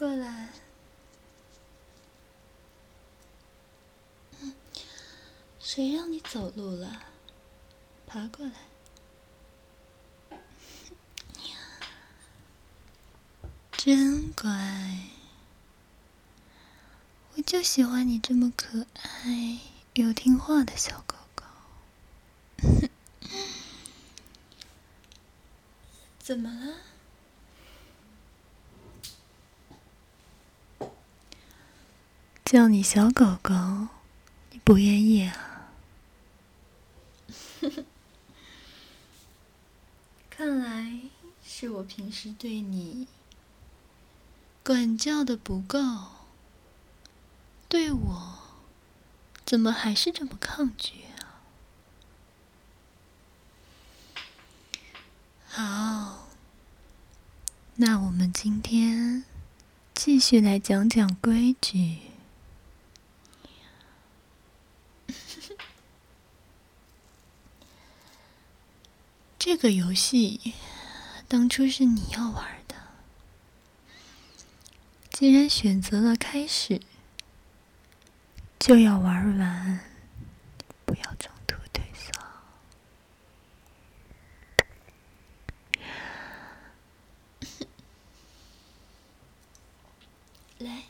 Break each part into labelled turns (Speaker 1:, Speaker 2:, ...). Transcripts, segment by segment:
Speaker 1: 过来。谁让你走路了？爬过来。真乖，我就喜欢你这么可爱又听话的小狗狗。怎么了？叫你小狗狗，你不愿意啊？看来是我平时对你管教的不够，对我怎么还是这么抗拒啊？好，那我们今天继续来讲讲规矩。这个游戏当初是你要玩的，既然选择了开始，就要玩完，不要中途退缩。来，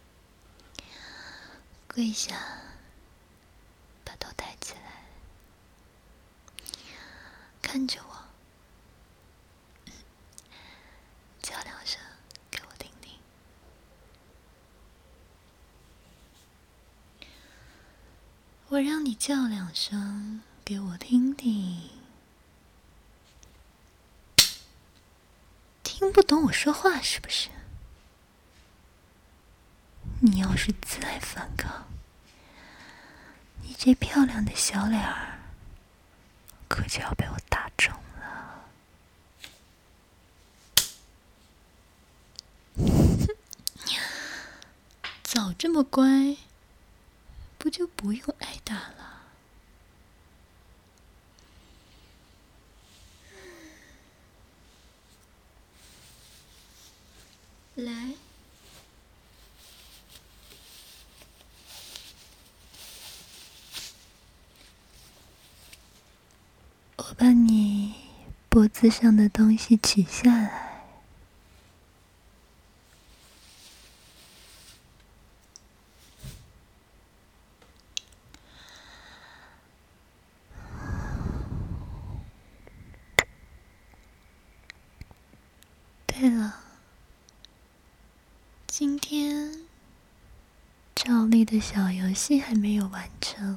Speaker 1: 跪下，把头抬起来，看着我，叫2声给我听听。我让你叫2声给我听听。听不懂我说话是不是？你要是再反抗，你这漂亮的小脸儿可就要被我打肿了。早这么乖，不就不用挨打了？来，我把你脖子上的东西取下来。对了，今天照例的小游戏还没有完成。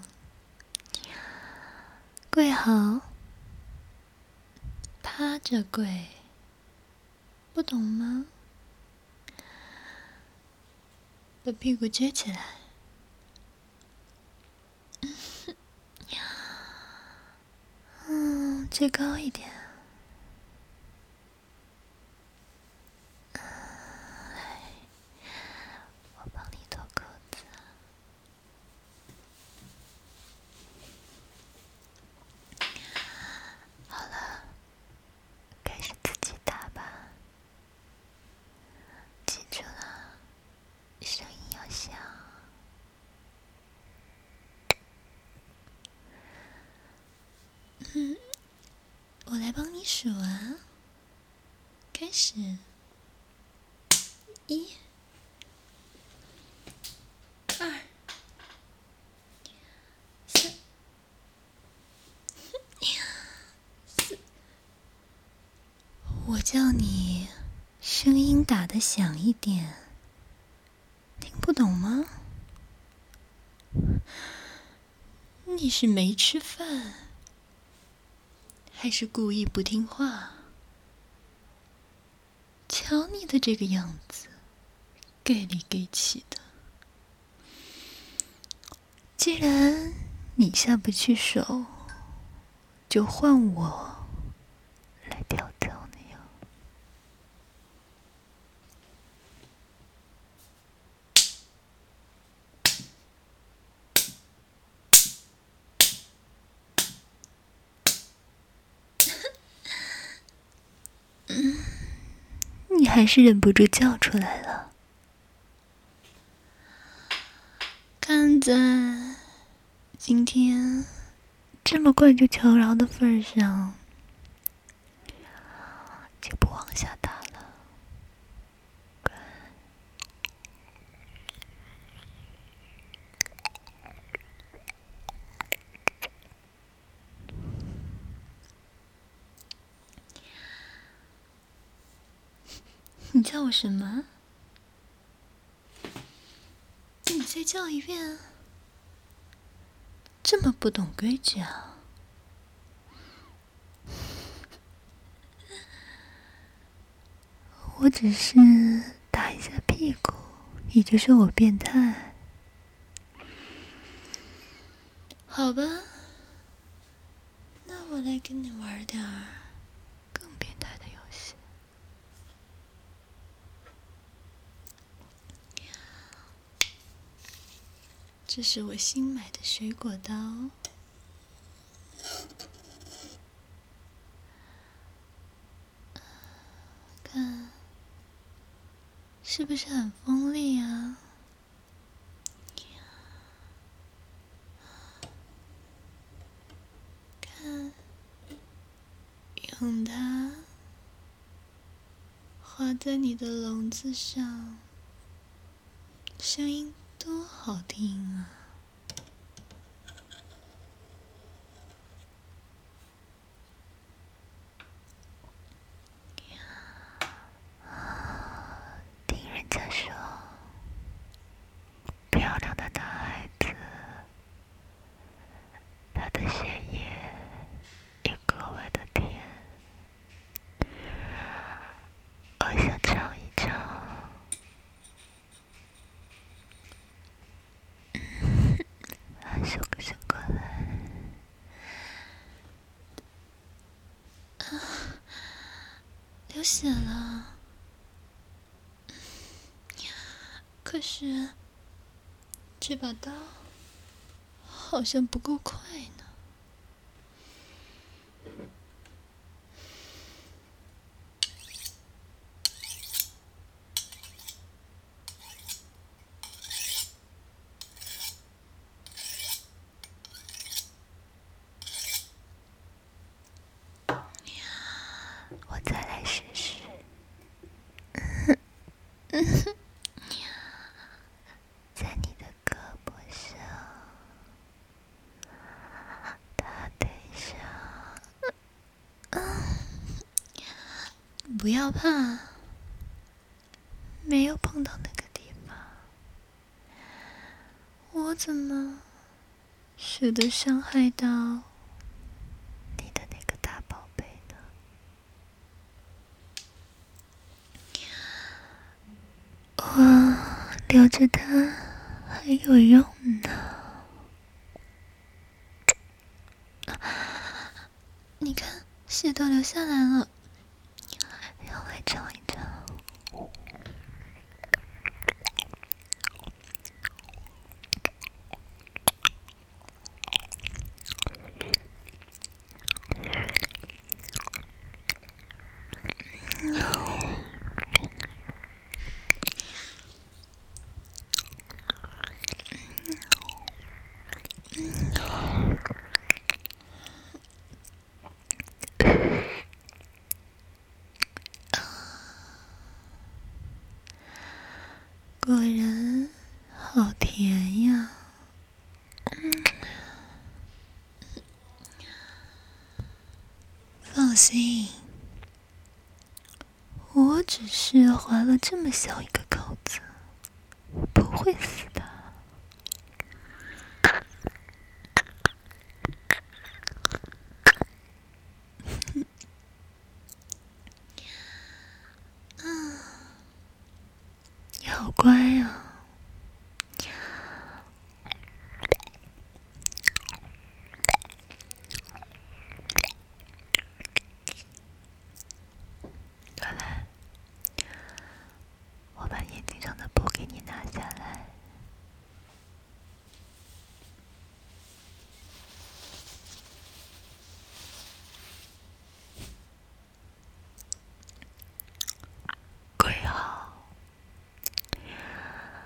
Speaker 1: 跪好，趴着跪，不懂吗？把屁股撅起来。撅高一点。来，我帮你脱裤子。好了，开始自己打吧。记住了，声音要响。我来帮你数啊。开始。1、2、3、4。我叫你声音打得响一点，听不懂吗？你是没吃饭，还是故意不听话？瞧你的这个样子，给里给气的。既然你下不去手，就换我来调教你呀。你还是忍不住叫出来了。 在今天这么快就求饶的份上，就不往下打了。你叫我什么？你再叫一遍。这么不懂规矩啊！我只是打一下屁股，你就说我变态？好吧，那我来跟你玩点儿更变态的游戏。这是我新买的水果刀，看是不是很锋利啊？看，用它划在你的笼子上，声音多好听啊！听人家说，漂亮的男孩子，他的血液也格外的甜。我想尝一尝。伸个伸过来。流血了。可是这把刀好像不够快呢。我再来试试。在你的胳膊上、大腿上，不要怕，没有碰到那个地方，我怎么舍得伤害到你的那个大宝贝呢？我留着它还有用呢。你看，血都流下来了，要来尝一尝。果然好甜呀！放心，我只是划了这么小一个口子，不会死的。你好乖啊！快来，我把眼睛上的布给你拿下来。跪好，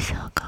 Speaker 1: 小狗。